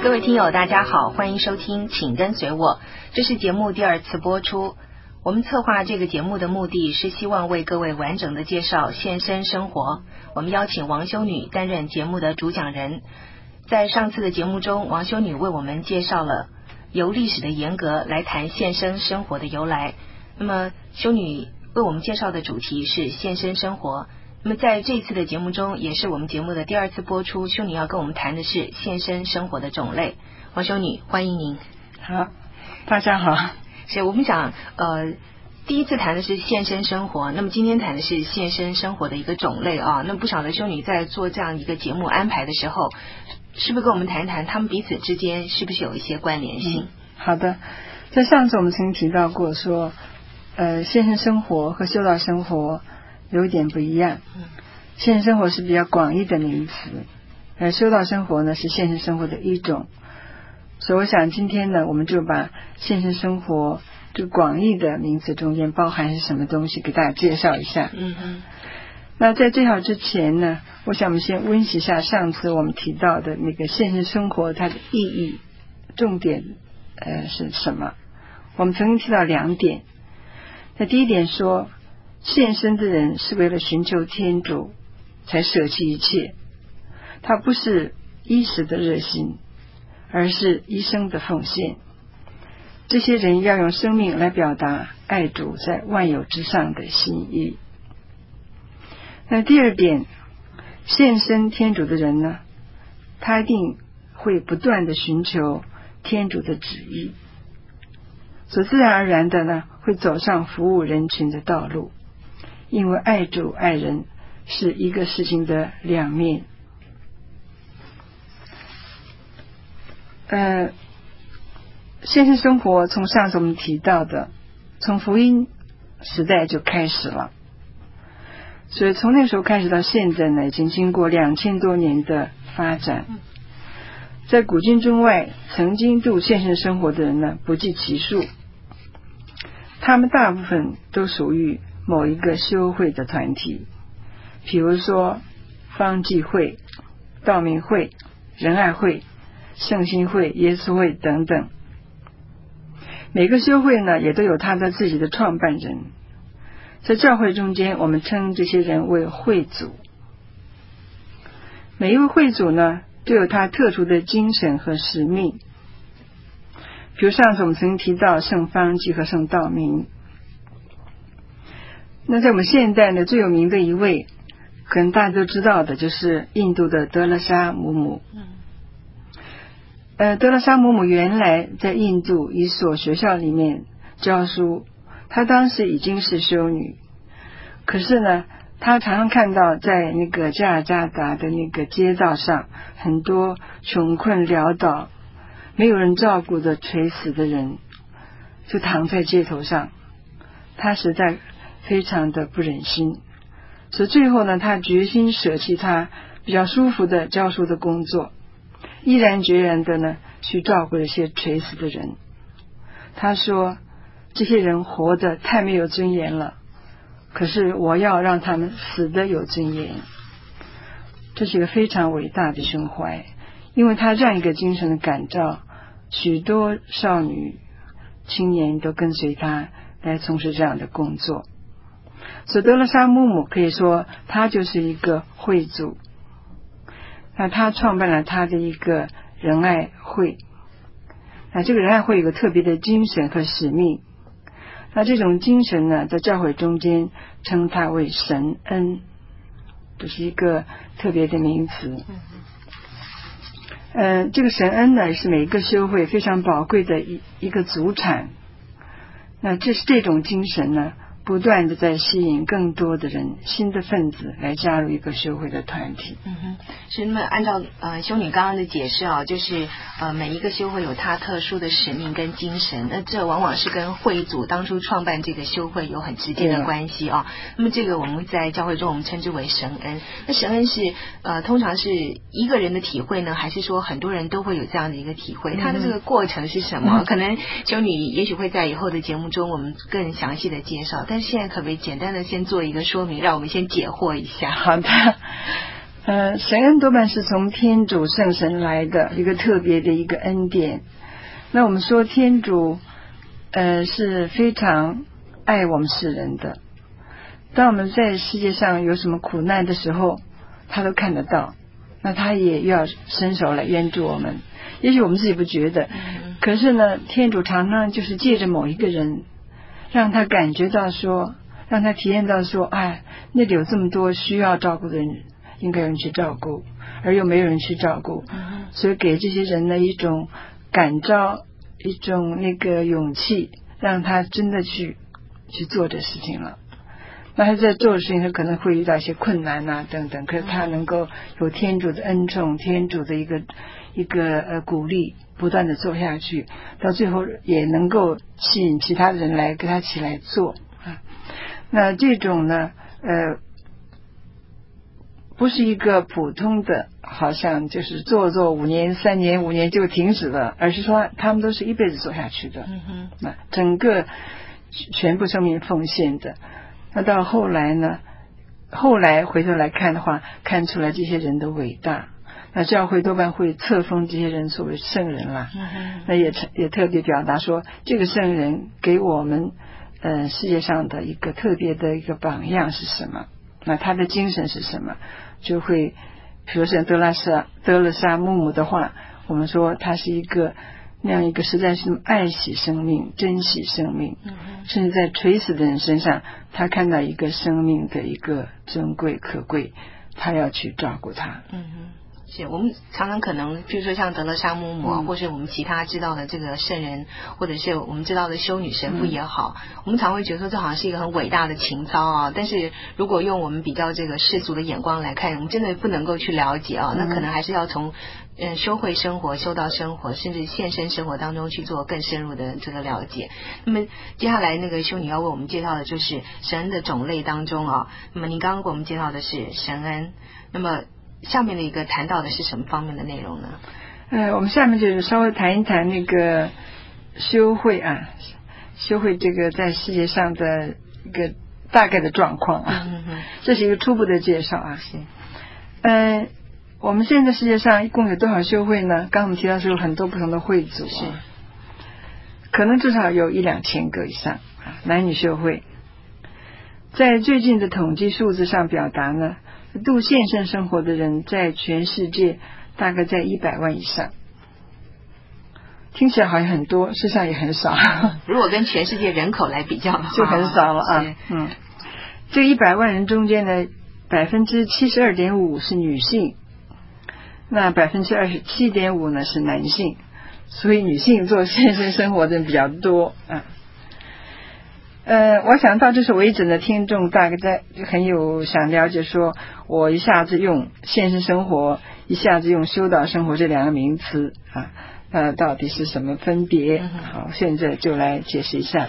各位听友大家好，欢迎收听请跟随我，这是节目第2次播出。我们策划这个节目的目的是希望为各位完整的介绍现身生活。我们邀请王修女担任节目的主讲人。在上次的节目中，王修女为我们介绍了由历史的沿革来谈现身生活的由来。那么修女为我们介绍的主题是现身生活。那么在这次的节目中，也是我们节目的第2次播出，修女要跟我们谈的是现身生活的种类。王修女，欢迎您。 好，大家好。 是我们讲第一次谈的是现身生活，那么今天谈的是现身生活的一个种类啊。那么不晓得修女在做这样一个节目安排的时候，是不是跟我们谈一谈他们彼此之间是不是有一些关联性？ 好的，在上次我们曾经提到过说，现身生活和修道生活有一点不一样。现身生活是比较广义的名词，而修道生活呢是现身生活的一种。所以我想今天呢，我们就把现身生活这个广义的名词中间包含是什么东西给大家介绍一下。那在介绍之前呢，我想我们先温习一下上次我们提到的那个现身生活它的意义重点是什么。我们曾经提到2点。那第一点说，现身的人是为了寻求天主才舍弃一切，他不是一时的热心，而是一生的奉献。这些人要用生命来表达爱主在万有之上的心意。那第2点，献身天主的人呢，他一定会不断的寻求天主的旨意，所自然而然的呢，会走上服务人群的道路，因为爱主爱人是一个事情的2面。现实生活从上次我们提到的，从福音时代就开始了，所以从那时候开始到现在呢，已经经过2000多年的发展。在古今中外曾经度现实生活的人呢，不计其数，他们大部分都属于某一个修会的团体，比如说方济会、道明会、仁爱会、圣心会、耶稣会等等。每个修会呢，也都有他的自己的创办人。在教会中间，我们称这些人为会主。每一位会主呢，都有他特殊的精神和使命。比如上次我们曾经提到圣方济和圣道明。那在我们现代呢，最有名的一位，可能大家都知道的，就是印度的德勒莎姆姆。德勒莎姆姆原来在印度一所学校里面教书，她当时已经是修女，可是呢，她常常看到在那个加尔加达的那个街道上，很多穷困潦倒、没有人照顾的垂死的人，就躺在街头上，她实在非常的不忍心，所以最后呢，她决心舍弃她比较舒服的教书的工作，毅然决然的呢，去照顾这些垂死的人。他说，这些人活得太没有尊严了，可是我要让他们死得有尊严。这是一个非常伟大的胸怀，因为他这样一个精神的感召，许多少女青年都跟随他来从事这样的工作。所以德勒莎姆姆可以说他就是一个会主。那他创办了他的一个仁爱会，那这个仁爱会有个特别的精神和使命。那这种精神呢，在教会中间称它为神恩，这是一个特别的名词。这个神恩呢，是每一个修会非常宝贵的一个祖产。那这种精神呢，不断的在吸引更多的人，新的分子来加入一个修会的团体。 是那么按照修女刚刚的解释啊，就是每一个修会有它特殊的使命跟精神，那这往往是跟会主当初创办这个修会有很直接的关系啊。那么这个我们在教会中我们称之为神恩。那神恩是通常是一个人的体会呢，还是说很多人都会有这样的一个体会？它的这个过程是什么？可能修女也许会在以后的节目中我们更详细的介绍，但是现在可不可以简单的先做一个说明，让我们先解惑一下？ 好的。 神恩多半是从天主圣神来的一个特别的一个恩典。那我们说天主是非常爱我们世人的，当我们在世界上有什么苦难的时候，他都看得到，那他也要伸手来援助我们。也许我们自己不觉得，可是呢，天主常常就是借着某一个人，让他感觉到说，让他体验到说，哎，那里有这么多需要照顾的人，应该有人去照顾，而又没有人去照顾，所以给这些人呢一种感召，一种那个勇气，让他真的去做这事情了。那他在做的事情，他可能会遇到一些困难啊等等，可是他能够有天主的恩宠，天主的一个鼓励，不断的做下去，到最后也能够吸引其他的人来跟他起来做啊。那这种呢不是一个普通的好像就是做5年3年5年就停止了，而是说他们都是一辈子做下去的，那整个全部生命奉献的。那到后来呢，后来回头来看的话，看出来这些人的伟大，那教会多半会册封这些人所谓圣人啦，那也特别表达说这个圣人给我们世界上的一个特别的一个榜样是什么，那他的精神是什么，就会比如像德勒沙木姆的话，我们说他是一个那样一个实在是爱惜生命，珍惜生命，甚至在垂死的人身上，他看到一个生命的一个珍贵可贵，他要去照顾他。 是我们常常可能比如说像德勒沙姆姆或是我们其他知道的这个圣人，或者是我们知道的修女神父也好，我们常会觉得说这好像是一个很伟大的情操啊，但是如果用我们比较这个世俗的眼光来看，我们真的不能够去了解啊，那可能还是要从修会生活、修道生活，甚至现身生活当中去做更深入的这个了解。那么接下来那个修女要为我们介绍的就是神恩的种类当中啊，那么您刚刚给我们介绍的是神恩，那么下面的一个谈到的是什么方面的内容呢？ 我们下面就是稍微谈一谈那个修会啊，修会这个在世界上的一个大概的状况啊，这是一个初步的介绍啊。是，我们现在世界上一共有多少修会呢？刚刚我们提到是有很多不同的会组啊，可能至少有1-2千个以上啊，男女修会。在最近的统计数字上表达呢，度现身生活的人在全世界大概在100万以上，听起来好像很多，事实上也很少。 如果跟全世界人口来比较的话， 就很少了啊。这100万人中间呢，72.5%是女性，那27.5%呢是男性，所以女性做现身生活的人比较多啊。我想到这是微诊的听众大概在很有想了解说，我一下子用现身生活，一下子用修道生活这2个名词啊，到底是什么分别？好，现在就来解释一下。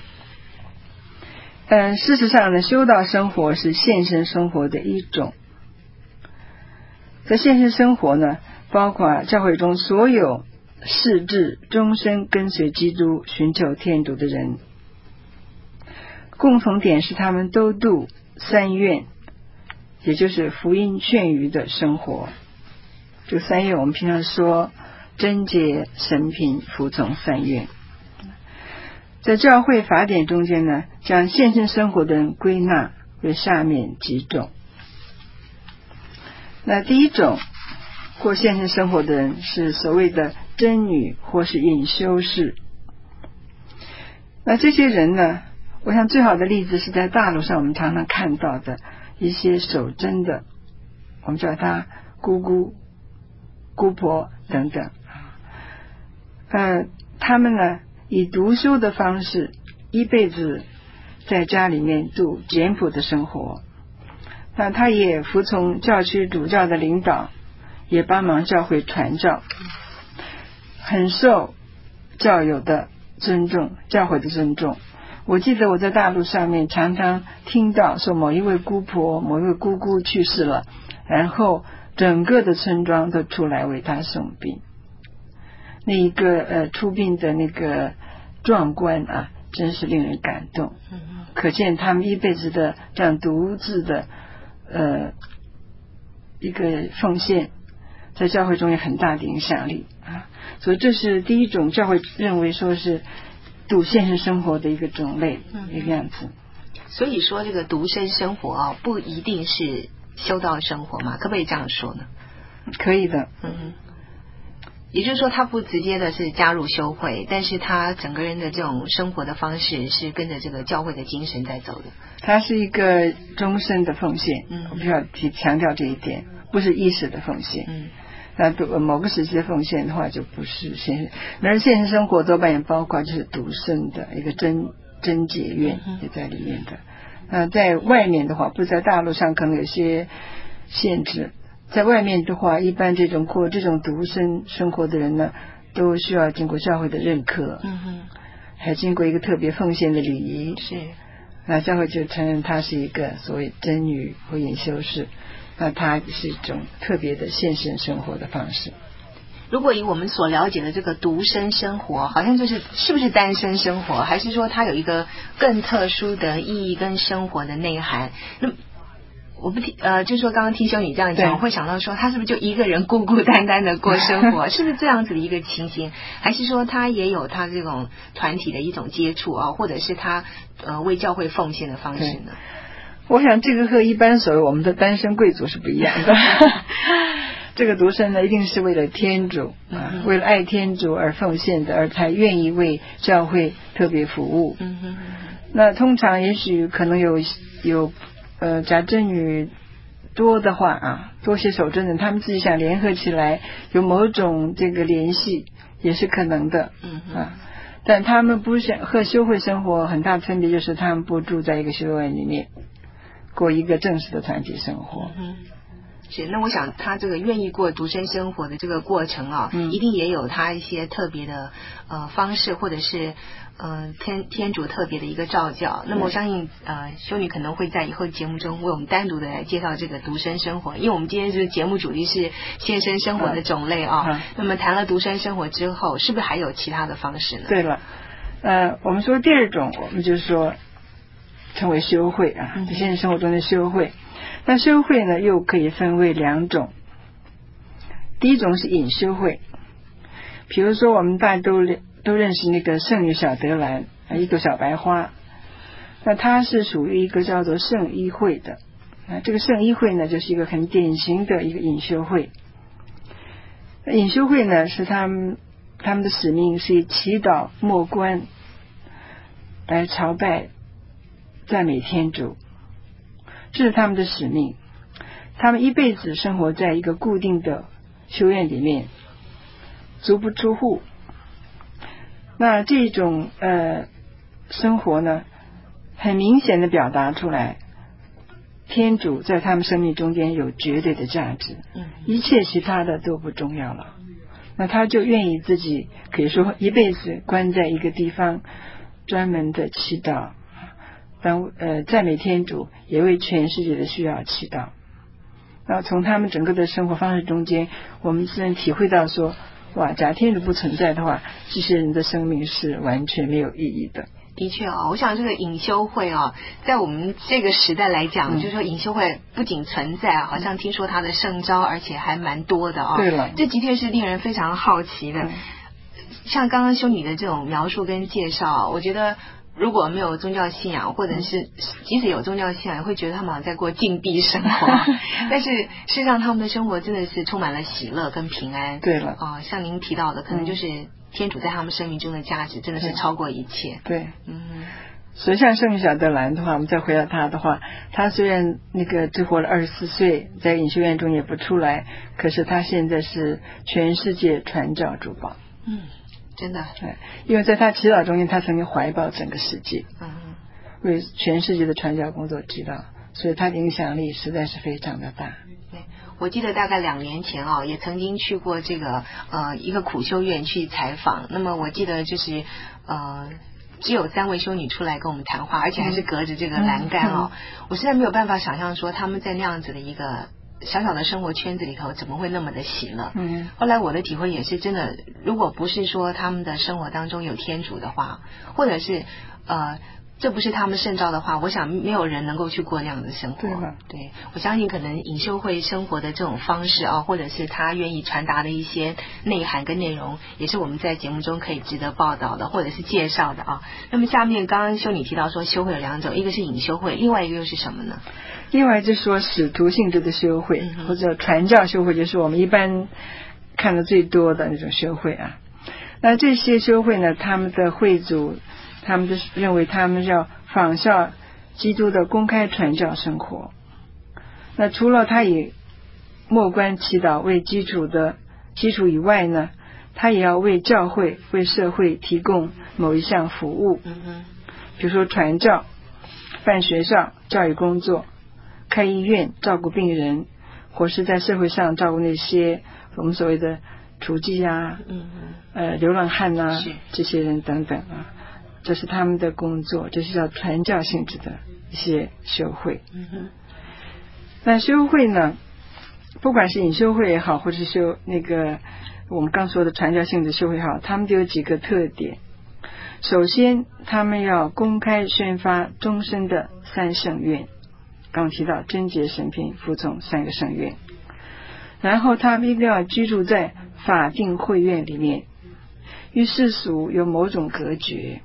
事实上呢，修道生活是现身生活的一种。在现身生活呢，包括教会中所有誓志终身跟随基督、寻求天主的人。共同点是他们都度3愿，也就是福音劝谕的生活。这3愿我们平常说贞洁、神品、服从3愿。在教会法典中间呢，将现身生活的人归纳为下面几种。那第一种过现身生活的人是所谓的真女或是隐修士。那这些人呢，我想最好的例子是在大陆上我们常常看到的一些守贞的，我们叫他姑姑、姑婆等等。他们呢以读书的方式一辈子在家里面度简朴的生活，那他也服从教区主教的领导，也帮忙教会传教，很受教友的尊重，教会的尊重。我记得我在大陆上面常常听到说某一位姑婆、某一位姑姑去世了，然后整个的村庄都出来为她送殡。那一个出殡的那个壮观啊，真是令人感动。可见他们一辈子的这样独自的一个奉献，在教会中有很大的影响力啊。所以这是第一种教会认为说是读现实生活的一个种类，一个样子。 所以说这个独身生活啊，不一定是修道生活嘛，可不可以这样说呢？ 可以的， 也就是说他不直接的是加入修会，但是他整个人的这种生活的方式是跟着这个教会的精神在走的。 它是一个终身的奉献，我必须要强调这一点，不是一时的奉献。那某个时期的奉献的话就不是现实，而现实生活多半也包括就是独身的一个贞洁愿也在里面的。在外面的话，不在大陆上可能有些限制，在外面的话，一般过这种独身生活的人呢，都需要经过教会的认可，还经过一个特别奉献的礼仪， 是， 那教会就承认他是一个所谓真女或隐修士，那它是一种特别的献身生活的方式。 如果以我们所了解的这个独身生活，好像是不是单身生活，还是说它有一个更特殊的意义跟生活的内涵？那我不就是说刚刚听修女这样讲，我会想到说他是不是就一个人孤孤单单的过生活，是不是这样子的一个情形？还是说他也有他这种团体的一种接触啊，或者是他为教会奉献的方式呢？ 我想这个和一般所谓我们的单身贵族是不一样的。这个独身呢，一定是为了天主为了爱天主而奉献的，而才愿意为教会特别服务。那通常也许可能有假真女多的话多些守贞人，他们自己想联合起来，有某种这个联系也是可能的。但他们不想和修会生活很大分别，就是他们不住在一个修院里面，过一个正式的团体生活。 是，那我想他这个愿意过独身生活的这个过程一定也有他一些特别的方式，或者是天主特别的一个召教。那么我相信修女可能会在以后节目中为我们单独的来介绍这个独身生活，因为我们今天就是节目主题是献身生活的种类那么谈了独身生活之后，是不是还有其他的方式呢？ 对了，我们说第二种，我们就是说称为修会现实生活中的修会。那修会呢又可以分为两种，第一种是隐修会，比如说我们大家都认识那个圣女小德兰，一朵小白花，那它是属于一个叫做圣衣会的。这个圣衣会呢就是一个很典型的一个隐修会。隐修会呢是他们的使命是以祈祷默观来朝拜赞美天主，这是他们的使命。他们一辈子生活在一个固定的修院里面，足不出户。那这种生活呢，很明显的表达出来，天主在他们生命中间有绝对的价值，一切其他的都不重要了。那他就愿意自己可以说一辈子关在一个地方，专门的祈祷，赞美天主，也为全世界的需要祈祷。那从他们整个的生活方式中间，我们自然体会到说，哇，假天主不存在的话，这些人的生命是完全没有意义的。 的确我想这个隐修会在我们这个时代来讲，就是说隐修会不仅存在好像听说它的圣召，而且还蛮多的对了， 这的确是令人非常好奇的。像刚刚修女的这种描述跟介绍，我觉得如果没有宗教信仰，或者是即使有宗教信仰，也会觉得他们好像在过禁闭生活但是事实上他们的生活真的是充满了喜乐跟平安。 对了像您提到的，可能就是天主在他们生命中的价值真的是超过一切。 对，所以像圣女小德兰的话，我们再回到她的话，她虽然只活了24岁，在隐修院中也不出来，可是她现在是全世界传教主保。 真的， 因为在他祈祷中间，他曾经怀抱整个世界，为全世界的传教工作祈祷，所以他的影响力实在是非常的大。 对，我记得大概2年前也曾经去过这个一个苦修院去采访。那么我记得就是只有3位修女出来跟我们谈话，而且还是隔着这个栏杆我实在没有办法想象说他们在那样子的一个小小的生活圈子里头怎么会那么的喜乐。后来我的体会也是真的，如果不是说他们的生活当中有天主的话，或者是这不是他们圣召的话，我想没有人能够去过那样的生活。 对吧？ 对，我相信可能隐修会生活的这种方式啊，或者是他愿意传达的一些内涵跟内容，也是我们在节目中可以值得报道的，或者是介绍的啊。那么下面刚刚修女提到说修会有2种，一个是隐修会，另外一个又是什么呢？ 另外就是说使徒性质的修会，或者传教修会，就是我们一般看的最多的那种修会啊。那这些修会呢，他们的会主他们认为他们要仿效基督的公开传教生活。那除了他以默观祈祷为基础以外呢，他也要为教会为社会提供某一项服务，比如说传教、办学校、教育工作、开医院、照顾病人，或是在社会上照顾那些我们所谓的雏妓啊、流浪汉啊这些人等等啊，这是他们的工作，这是叫传教性质的一些修会。那修会呢，不管是隐修会也好，或是修那个我们刚说的传教性质修会也好，他们都有几个特点。首先，他们要公开宣发终身的3圣愿，刚提到贞洁、审评、服从3个圣愿。然后他们一定要居住在法定会院里面，与世俗有某种隔绝。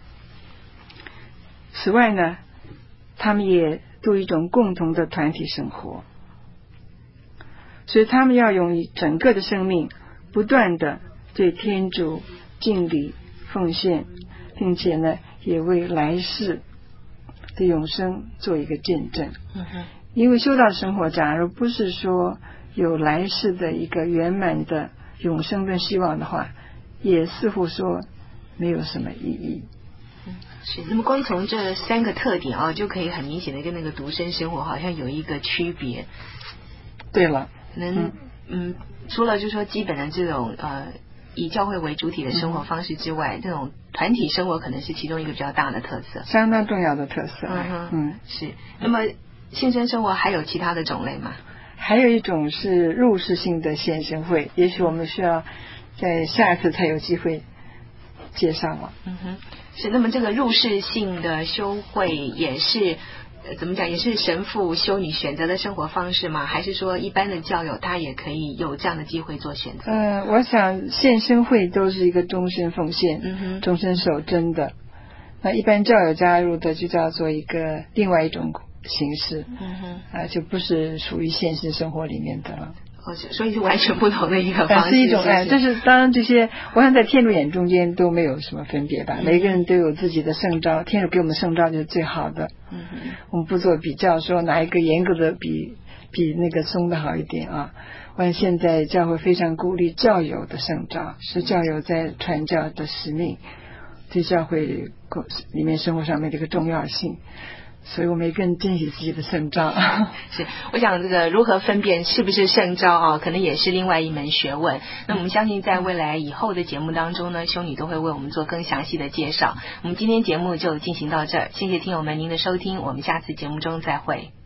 此外呢，他们也度一种共同的团体生活，所以他们要用整个的生命不断的对天主敬礼奉献，并且呢也为来世的永生做一个见证。因为修道生活假如不是说有来世的一个圆满的永生跟希望的话，也似乎说没有什么意义。 是，那么光从这3个特点啊，就可以很明显的跟那个独身生活好像有一个区别。 对了， 除了就是说基本的这种以教会为主体的生活方式之外，这种团体生活可能是其中一个比较大的特色， 相当重要的特色。 是。那么献身生活还有其他的种类吗？ 还有一种是入世性的献身会，也许我们需要在下一次才有机会介绍了。 是。那么这个入世性的修会也是怎么讲，也是神父修女选择的生活方式吗？还是说一般的教友他也可以有这样的机会做选择？ 我想献身会都是一个终身奉献、终身守贞的。那一般教友加入的就叫做一个另外一种形式，就不是属于现实生活里面的了。 所以是完全不同的一个方式。 是一种这是当然这些我想在天主眼中间都没有什么分别吧，每个人都有自己的圣召，天主给我们圣召就是最好的。我们不做比较说哪一个严格的比那个松的好一点啊。我想现在教会非常鼓励教友的圣召，是教友在传教的使命，对教会里面生活上面的一个重要性，所以我们也更珍惜自己的圣召。 是，我想这个如何分辨是不是圣召啊，可能也是另外一门学问。那我们相信在未来以后的节目当中呢，修女都会为我们做更详细的介绍。我们今天节目就进行到这儿，谢谢听友们您的收听，我们下次节目中再会。